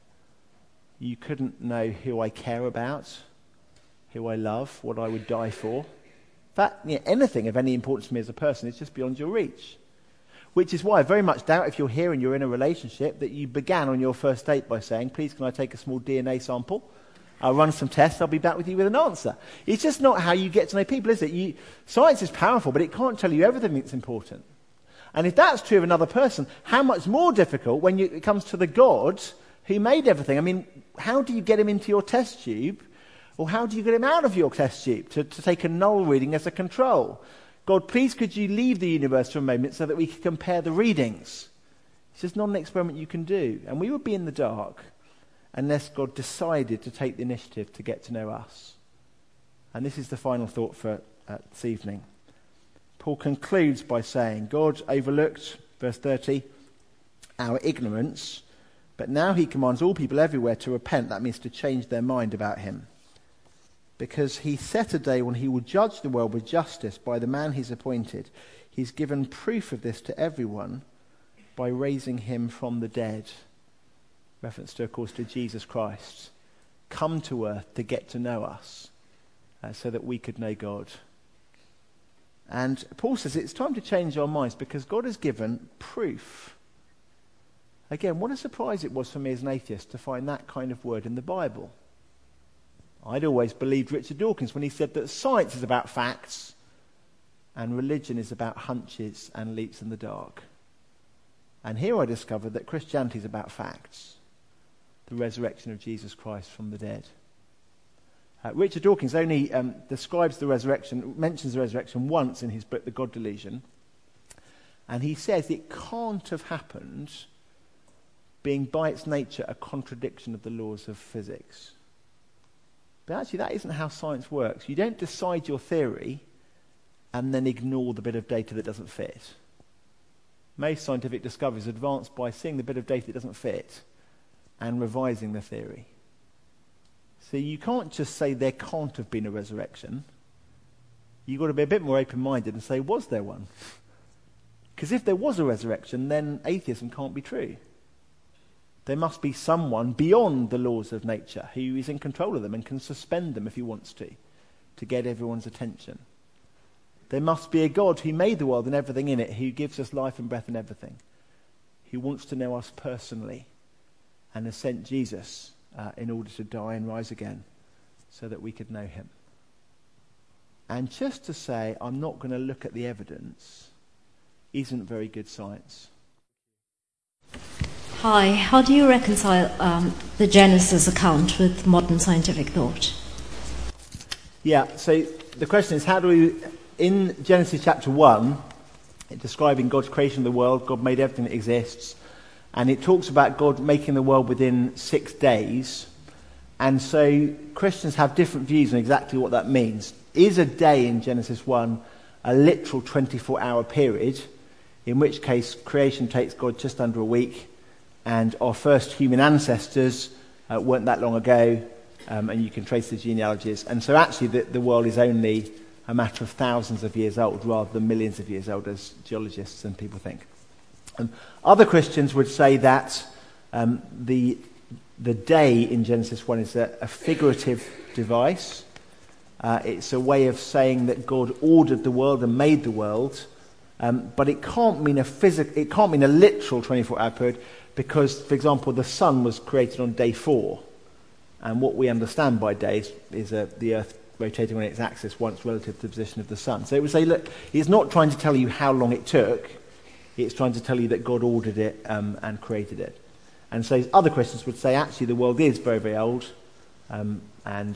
You couldn't know who I care about, who I love, what I would die for. In fact, anything of any importance to me as a person is just beyond your reach. Which is why I very much doubt if you're here and you're in a relationship that you began on your first date by saying, please can I take a small DNA sample? I'll run some tests, I'll be back with you with an answer. It's just not how you get to know people, is it? Science is powerful, but it can't tell you everything that's important. And if that's true of another person, how much more difficult when it comes to the God who made everything? I mean, how do you get him into your test tube? Or how do you get him out of your test tube to take a null reading as a control? God, please could you leave the universe for a moment so that we can compare the readings? It's just not an experiment you can do. And we would be in the dark unless God decided to take the initiative to get to know us. And this is the final thought for this evening. Paul concludes by saying, God overlooked, verse 30, our ignorance, but now he commands all people everywhere to repent. That means to change their mind about him. Because he set a day when he will judge the world with justice by the man he's appointed. He's given proof of this to everyone by raising him from the dead. Reference to, of course, to Jesus Christ, come to earth to get to know us so that we could know God. And Paul says it's time to change our minds because God has given proof. Again, what a surprise it was for me as an atheist to find that kind of word in the Bible. I'd always believed Richard Dawkins when he said that science is about facts and religion is about hunches and leaps in the dark. And here I discovered that Christianity is about facts. The resurrection of Jesus Christ from the dead. Richard Dawkins only describes the resurrection, mentions the resurrection once in his book, The God Delusion. And he says it can't have happened being by its nature a contradiction of the laws of physics. But actually that isn't how science works. You don't decide your theory and then ignore the bit of data that doesn't fit. Most scientific discoveries advance by seeing the bit of data that doesn't fit and revising the theory. So you can't just say there can't have been a resurrection. You've got to be a bit more open-minded and say, was there one? Because if there was a resurrection, then atheism can't be true. There must be someone beyond the laws of nature who is in control of them and can suspend them if he wants to get everyone's attention. There must be a God who made the world and everything in it, who gives us life and breath and everything, who wants to know us personally, and has sent Jesus in order to die and rise again so that we could know him. And just to say, I'm not going to look at the evidence, isn't very good science. Hi, how do you reconcile the Genesis account with modern scientific thought? Yeah, so the question is, how do we, in Genesis chapter 1, describing God's creation of the world, God made everything that exists, and it talks about God making the world within 6 days. And so Christians have different views on exactly what that means. Is a day in Genesis 1 a literal 24-hour period, in which case creation takes God just under a week, and our first human ancestors weren't that long ago, and you can trace the genealogies. And so actually the world is only a matter of thousands of years old rather than millions of years old, as geologists and people think. Other Christians would say that the day in Genesis 1 is a figurative device. It's a way of saying that God ordered the world and made the world, but it can't mean a literal 24-hour period, because, for example, the sun was created on day 4, and what we understand by days is the Earth rotating on its axis once relative to the position of the sun. So it would say, look, it's not trying to tell you how long it took, it's trying to tell you that God ordered it and created it. And so other Christians would say, actually, the world is very, very old, and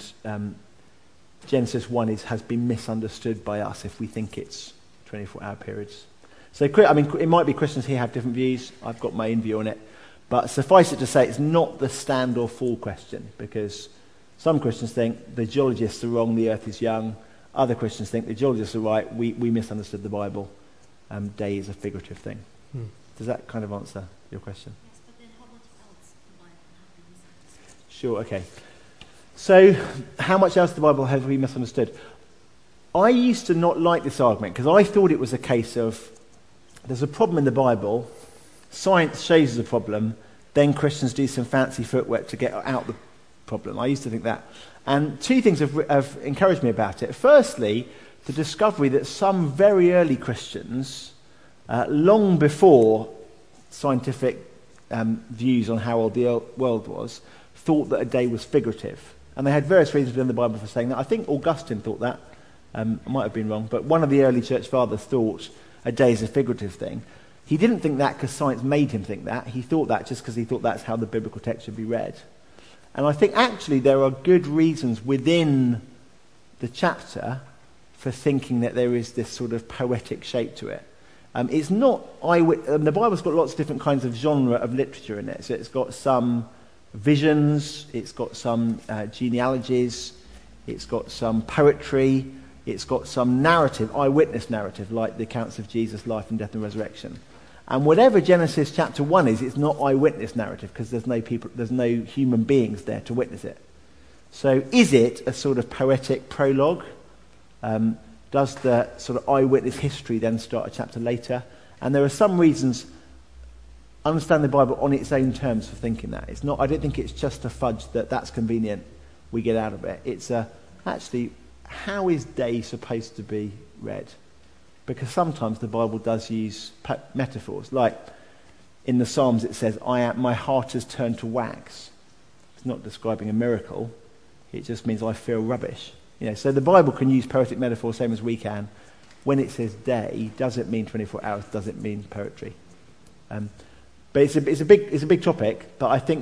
Genesis 1 has been misunderstood by us if we think it's 24-hour periods. So, it might be Christians here have different views. I've got my own view on it. But suffice it to say, it's not the stand or fall question, because some Christians think the geologists are wrong, the earth is young. Other Christians think the geologists are right, we misunderstood the Bible. Day is a figurative thing. Does that kind of answer your question? Yes, but then how much else the Bible have we misunderstood? Sure, okay. So, how much else the Bible have we misunderstood? I used to not like this argument, because I thought it was a case of, there's a problem in the Bible, science shows us a problem, then Christians do some fancy footwork to get out the problem. I used to think that. And two things have encouraged me about it. Firstly, the discovery that some very early Christians, long before scientific views on how old the world was, thought that a day was figurative. And they had various reasons within the Bible for saying that. I think Augustine thought that. I might have been wrong, but one of the early church fathers thought a day is a figurative thing. He didn't think that because science made him think that. He thought that just because he thought that's how the biblical text should be read. And I think actually there are good reasons within the chapter for thinking that there is this sort of poetic shape to it. It's not the Bible's got lots of different kinds of genre of literature in it. So it's got some visions, it's got some genealogies, it's got some poetry, it's got some narrative, eyewitness narrative, like the accounts of Jesus' life and death and resurrection. And whatever Genesis chapter 1 is, it's not eyewitness narrative, because there's no human beings there to witness it. So is it a sort of poetic prologue? Does the sort of eyewitness history then start a chapter later? And there are some reasons, understand the Bible on its own terms for thinking that. It's not. I don't think it's just a fudge that's convenient, we get out of it. It's actually, how is day supposed to be read? Because sometimes the Bible does use metaphors. Like in the Psalms it says, my heart has turned to wax. It's not describing a miracle. It just means I feel rubbish. So the Bible can use poetic metaphors same as we can. When it says day, does it mean 24 hours? Does it mean poetry? But it's a big topic. But I think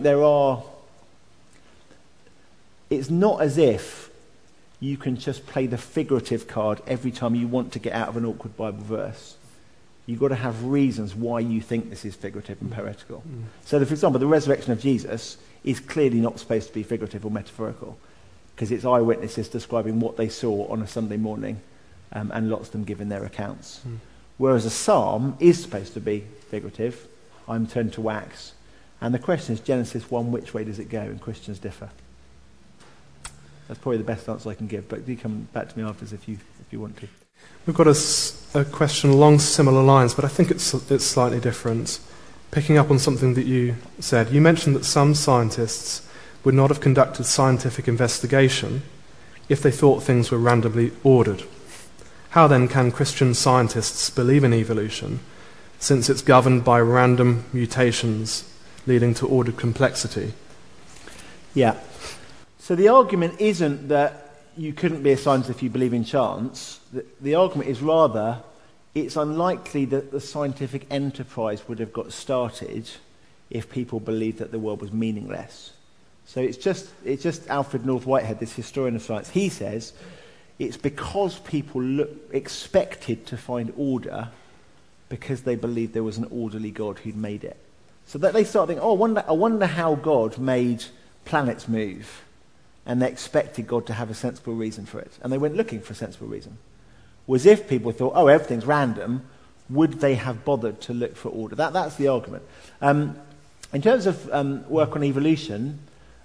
it's not as if you can just play the figurative card every time you want to get out of an awkward Bible verse. You've got to have reasons why you think this is figurative and poetical. So, for example, the resurrection of Jesus is clearly not supposed to be figurative or metaphorical, because it's eyewitnesses describing what they saw on a Sunday morning, and lots of them giving their accounts. Whereas a psalm is supposed to be figurative. I'm turned to wax. And the question is, Genesis 1, which way does it go? And Christians differ. That's probably the best answer I can give, but do come back to me afterwards if you want to. We've got a question along similar lines, but I think it's slightly different. Picking up on something that you said, you mentioned that some scientists would not have conducted scientific investigation if they thought things were randomly ordered. How then can Christian scientists believe in evolution, since it's governed by random mutations leading to ordered complexity? Yeah. So the argument isn't that you couldn't be a scientist if you believe in chance. The argument is rather, it's unlikely that the scientific enterprise would have got started if people believed that the world was meaningless. So it's just Alfred North Whitehead, this historian of science. He says it's because people expected to find order because they believed there was an orderly God who'd made it. So that they start thinking, I wonder how God made planets move. And they expected God to have a sensible reason for it. And they went looking for a sensible reason. Whereas if people thought, everything's random, would they have bothered to look for order? That's the argument. In terms of work on evolution,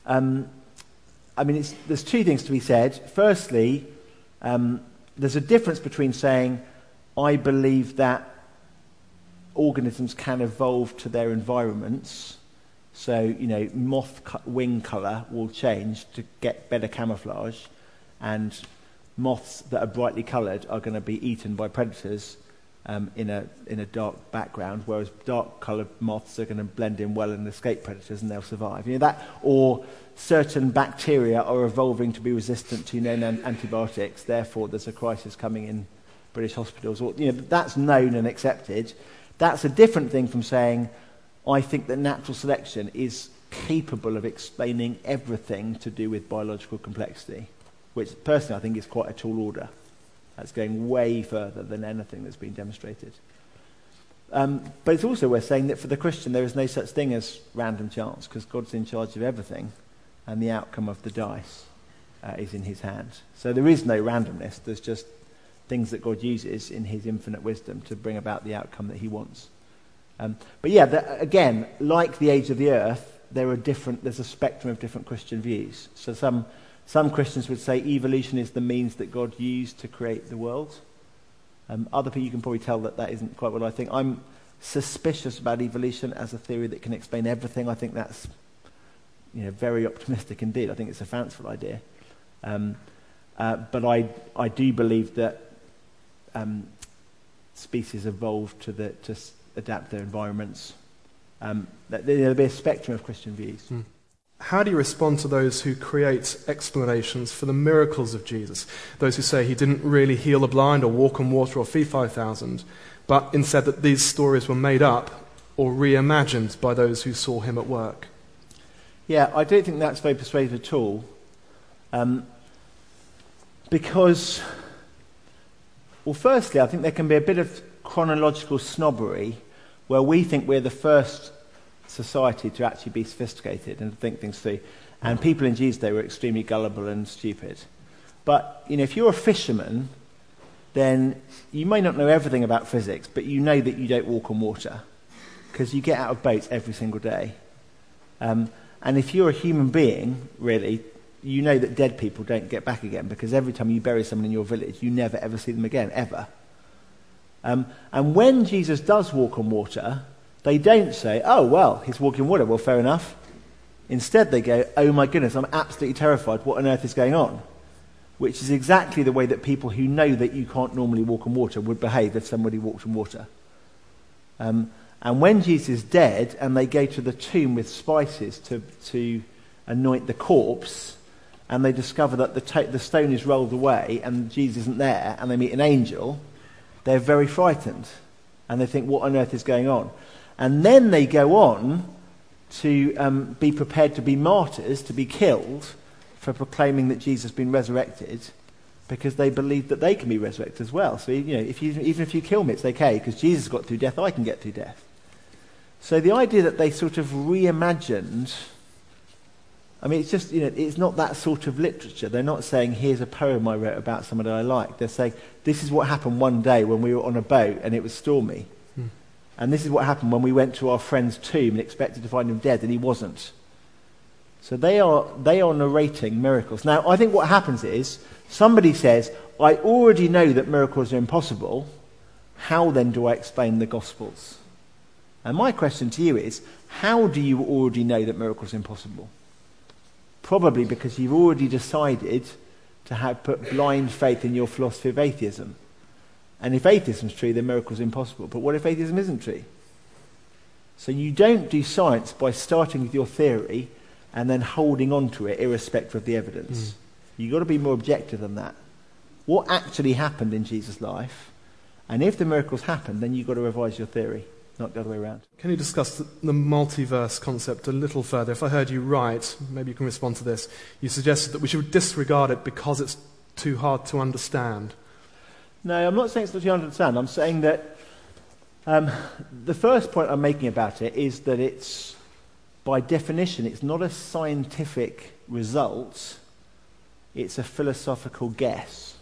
there's two things to be said. Firstly, there's a difference between saying, I believe that organisms can evolve to their environments. So, moth wing colour will change to get better camouflage, and moths that are brightly coloured are going to be eaten by predators in a dark background, whereas dark-coloured moths are going to blend in well and escape predators, and they'll survive. Or certain bacteria are evolving to be resistant to known antibiotics. Therefore, there's a crisis coming in British hospitals. Or that's known and accepted. That's a different thing from saying, I think that natural selection is capable of explaining everything to do with biological complexity, which personally I think is quite a tall order. That's going way further than anything that's been demonstrated. But it's also worth saying that for the Christian there is no such thing as random chance, because God's in charge of everything, and the outcome of the dice is in his hands. So there is no randomness. There's just things that God uses in his infinite wisdom to bring about the outcome that he wants. But again, like the age of the earth, there's a spectrum of different Christian views. So some Christians would say evolution is the means that God used to create the world. Other people, you can probably tell that isn't quite what I think. I'm suspicious about evolution as a theory that can explain everything. I think that's very optimistic indeed. I think it's a fanciful idea. But I do believe that species evolved to adapt their environments. There'll be a spectrum of Christian views. How do you respond to those who create explanations for the miracles of Jesus? Those who say he didn't really heal the blind or walk on water or feed 5,000, but instead that these stories were made up or reimagined by those who saw him at work? Yeah, I don't think that's very persuasive at all. Because, well, firstly, I think there can be a bit of chronological snobbery where we think we're the first society to actually be sophisticated and to think things through. And people in Jesus' day were extremely gullible and stupid. But, if you're a fisherman, then you may not know everything about physics, but you know that you don't walk on water because you get out of boats every single day. And if you're a human being, really, you know that dead people don't get back again, because every time you bury someone in your village, you never ever see them again, ever. And when Jesus does walk on water, they don't say, oh, well, he's walking water, well, fair enough. Instead, they go, oh my goodness, I'm absolutely terrified, what on earth is going on? Which is exactly the way that people who know that you can't normally walk on water would behave if somebody walked on water. And when Jesus is dead, and they go to the tomb with spices to anoint the corpse, and they discover that the stone is rolled away, and Jesus isn't there, and they meet an angel, they're very frightened. And they think, what on earth is going on? And then they go on to be prepared to be martyrs, to be killed for proclaiming that Jesus has been resurrected, because they believe that they can be resurrected as well. So, even if you kill me, it's okay, because Jesus got through death, I can get through death. So the idea that they sort of reimagined, it's just, it's not that sort of literature. They're not saying, here's a poem I wrote about somebody I like. They're saying, this is what happened one day when we were on a boat and it was stormy. And this is what happened when we went to our friend's tomb and expected to find him dead, and he wasn't. So they are narrating miracles. Now, I think what happens is, somebody says, I already know that miracles are impossible. How then do I explain the Gospels? And my question to you is, how do you already know that miracles are impossible? Probably because you've already decided to have put blind faith in your philosophy of atheism. And if atheism is true, then miracles are impossible. But what if atheism isn't true? So you don't do science by starting with your theory and then holding on to it irrespective of the evidence. You've got to be more objective than that. What actually happened in Jesus' life? And if the miracles happened, then you've got to revise your theory, not the other way around. Can you discuss the multiverse concept a little further? If I heard you right, maybe you can respond to this. You suggested that we should disregard it because it's too hard to understand. No, I'm not saying it's not too hard to understand. I'm saying that the first point I'm making about it is that it's, by definition, it's not a scientific result, it's a philosophical guess.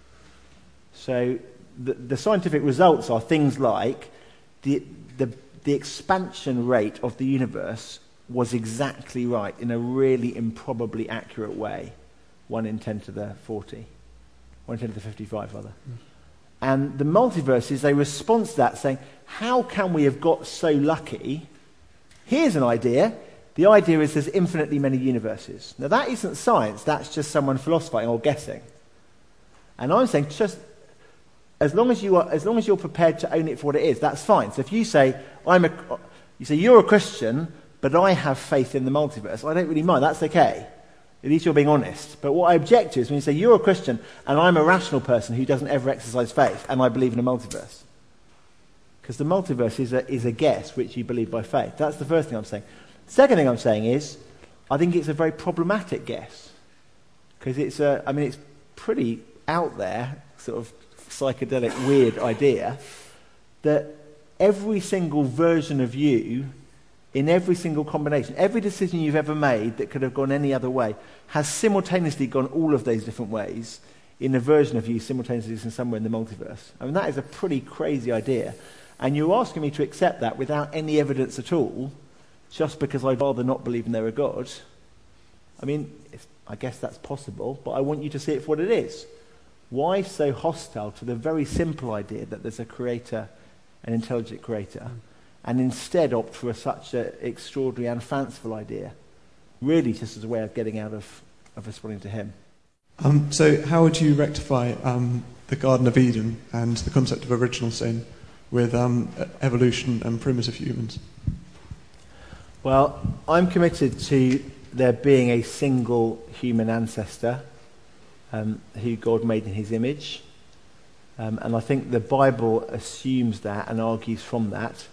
So the scientific results are things like the expansion rate of the universe was exactly right in a really improbably accurate way. 1 in 10 to the 40. 1 in 10 to the 55, rather. And the multiverse is a response to that, saying, how can we have got so lucky? Here's an idea. The idea is there's infinitely many universes. Now that isn't science, that's just someone philosophizing or guessing. And I'm saying just as long as you're prepared to own it for what it is, that's fine. So if you say you're a Christian, but I have faith in the multiverse, I don't really mind, that's okay. At least you're being honest. But what I object to is when you say you're a Christian and I'm a rational person who doesn't ever exercise faith and I believe in a multiverse. Because the multiverse is a guess which you believe by faith. That's the first thing I'm saying. Second thing I'm saying is I think it's a very problematic guess. Because it's pretty out there, sort of psychedelic, weird idea that every single version of you in every single combination, every decision you've ever made that could have gone any other way has simultaneously gone all of those different ways in a version of you simultaneously in somewhere in the multiverse. I mean, that is a pretty crazy idea. And you're asking me to accept that without any evidence at all, just because I'd rather not believe in there a God. I mean, I guess that's possible, but I want you to see it for what it is. Why so hostile to the very simple idea that there's a creator, an intelligent creator, and instead opt for such an extraordinary and fanciful idea, really just as a way of getting out of responding to him? So how would you rectify the Garden of Eden and the concept of original sin with evolution and primitive humans? Well, I'm committed to there being a single human ancestor who God made in his image. And I think the Bible assumes that and argues from that.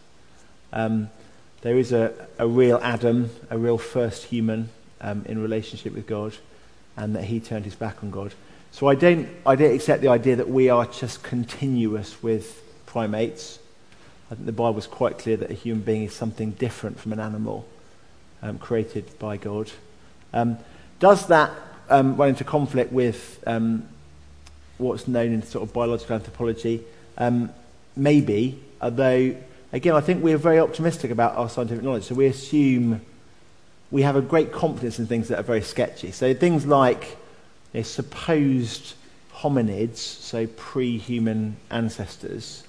There is a real Adam, a real first human in relationship with God, and that he turned his back on God. So I don't accept the idea that we are just continuous with primates. I think the Bible is quite clear that a human being is something different from an animal created by God. Does that run into conflict with what's known in sort of biological anthropology? Maybe, although, again, I think we're very optimistic about our scientific knowledge, so we assume we have a great confidence in things that are very sketchy. So things like supposed hominids, so pre-human ancestors,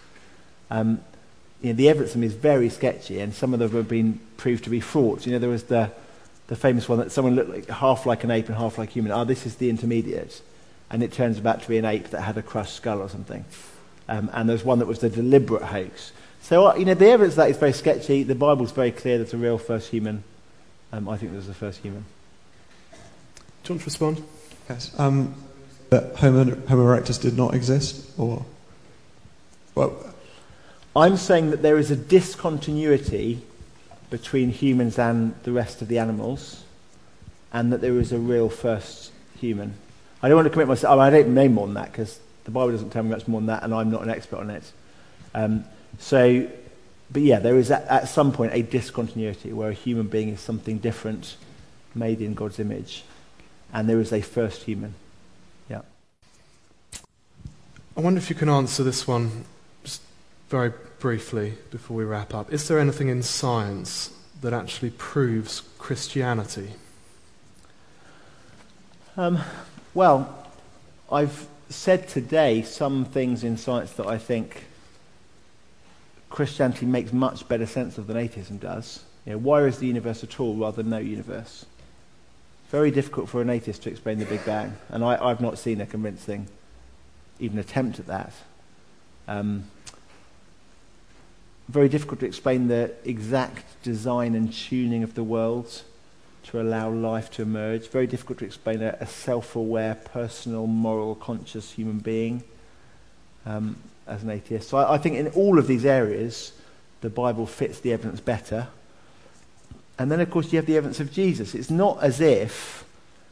the evidence of them is very sketchy, and some of them have been proved to be frauds. There was the famous one that someone looked half like an ape and half like a human. This is the intermediate. And it turns out to be an ape that had a crushed skull or something. And there's one that was the deliberate hoax. So, the evidence of that is very sketchy. The Bible's very clear there's a real first human. I think there's a first human. Do you want to respond? Yes. That Homo erectus did not exist? Or, well, I'm saying that there is a discontinuity between humans and the rest of the animals, and that there is a real first human. I don't want to commit myself. I don't name more than that because the Bible doesn't tell me much more than that, and I'm not an expert on it. But yeah, there is at some point a discontinuity where a human being is something different, made in God's image, and there is a first human. Yeah. I wonder if you can answer this one just very briefly before we wrap up. Is there anything in science that actually proves Christianity? Well, I've said today some things in science that I think Christianity makes much better sense of than atheism does. Why is the universe at all rather than no universe? Very difficult for an atheist to explain the Big Bang, and I've not seen a convincing even attempt at that. Very difficult to explain the exact design and tuning of the world to allow life to emerge. Very difficult to explain a self-aware, personal, moral, conscious human being as an atheist. So I think in all of these areas, the Bible fits the evidence better. And then, of course, you have the evidence of Jesus. It's not as if...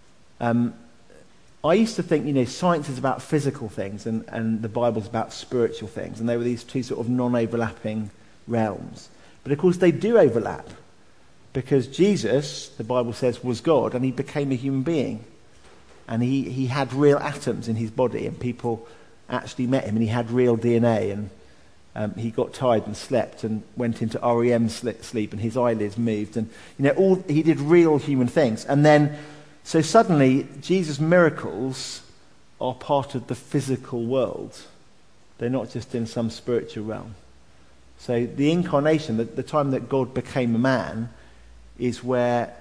I used to think, science is about physical things and the Bible's about spiritual things. And they were these two sort of non-overlapping realms. But, of course, they do overlap. Because Jesus, the Bible says, was God, and he became a human being. And he had real atoms in his body, and people actually met him, and he had real DNA, and he got tired and slept and went into REM sleep, and his eyelids moved, and he did real human things. And then, so suddenly, Jesus' miracles are part of the physical world. They're not just in some spiritual realm. So the incarnation, the time that God became a man, is where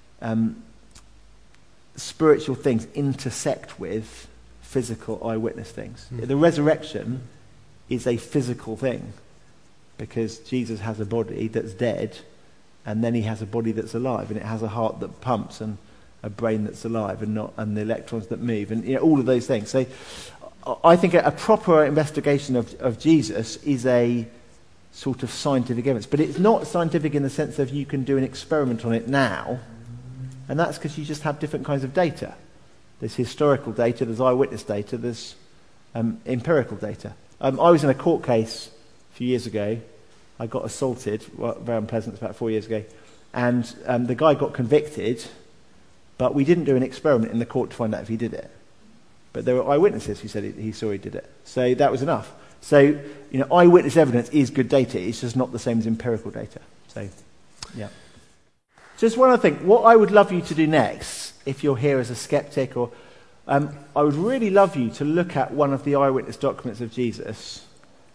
spiritual things intersect with physical eyewitness things. The resurrection is a physical thing because Jesus has a body that's dead, and then he has a body that's alive, and it has a heart that pumps and a brain that's alive, and the electrons that move, and all of those things. So I think a proper investigation of Jesus is a sort of scientific evidence, but it's not scientific in the sense of you can do an experiment on it now, and that's because you just have different kinds of data. There's historical data, there's eyewitness data, there's empirical data. I was in a court case a few years ago. I got assaulted, very unpleasant, about 4 years ago, and the guy got convicted, but we didn't do an experiment in the court to find out if he did it. But there were eyewitnesses who said he saw he did it. So that was enough. So, eyewitness evidence is good data. It's just not the same as empirical data. So, yeah. Just one other thing. What I would love you to do next, if you're here as a skeptic, or I would really love you to look at one of the eyewitness documents of Jesus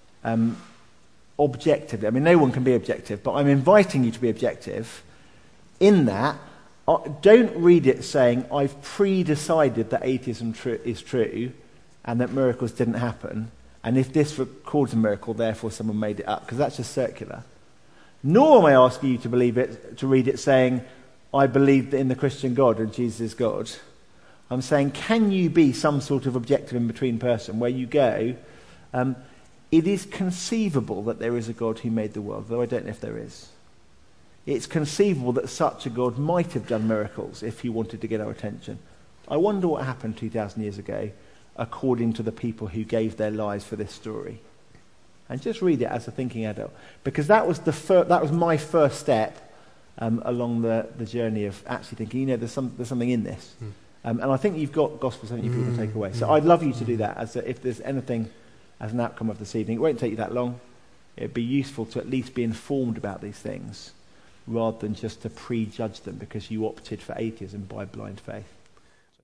objectively. I mean, no one can be objective, but I'm inviting you to be objective in that. Don't read it saying, I've pre-decided that atheism is true and that miracles didn't happen, and if this records a miracle, therefore someone made it up, because that's just circular. Nor am I asking you to read it saying, I believe in the Christian God and Jesus is God. I'm saying, can you be some sort of objective in-between person where you go, it is conceivable that there is a God who made the world, though I don't know if there is. It's conceivable that such a God might have done miracles if he wanted to get our attention. I wonder what happened 2,000 years ago according to the people who gave their lives for this story. And just read it as a thinking adult. Because that was my first step along the journey of actually thinking, there's something in this. And I think you've got Gospels, haven't you, people to take away. So I'd love you to do that if there's anything as an outcome of this evening. It won't take you that long. It'd be useful to at least be informed about these things, rather than just to prejudge them because you opted for atheism by blind faith.